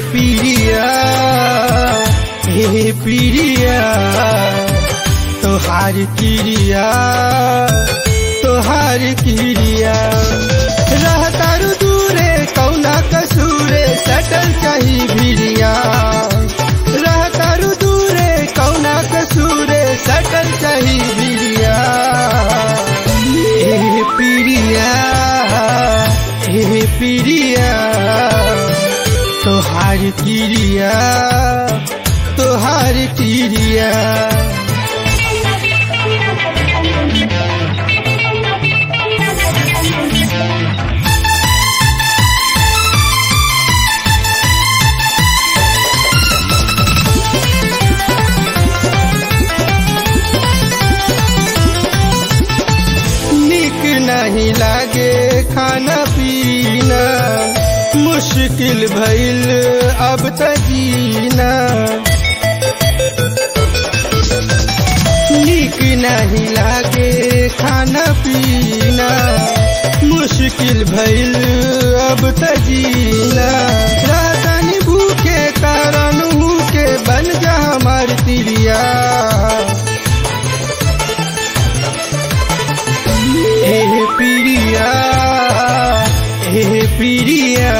पिरिया हे पिरिया तोहार किरिया तोहार किरिया रहतारू दूरे कौना कसूरे सटल चाही भिरिया रहतारू दूरे कौना कसूरे सटल चाही भिरिया हे पिरिया हे पिरिया तोहार किरिया तोहार किरिया नहीं लागे खाना पीना मुश्किल भइल अब त जीना नीक नहीं लागे खाना पीना मुश्किल भइल अब त जीना रातानी भूखे कारण के बन जा हमार तिरिया हे पिरिया हे पिरिया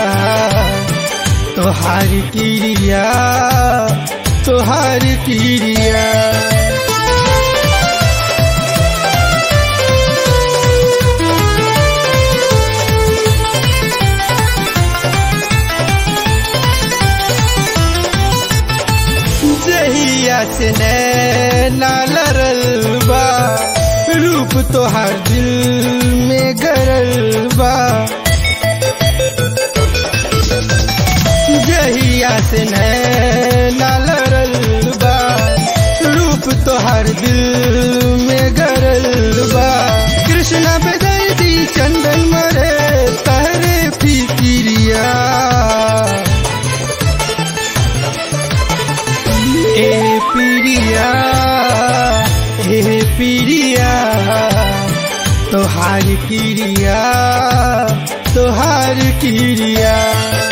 तोहार किरिया तोहार किरिया जहिया से नैना लरल बा रूप तोहार दिल में गरल बा जहिया से नैना लरल बा रूप तोहार दिल में गरल बा कृष्णा बेदर्दी चंदन मरे तहरे फिकिरिया ए पिरिया हे पिरिया तोहार किरिया तोहार किरिया।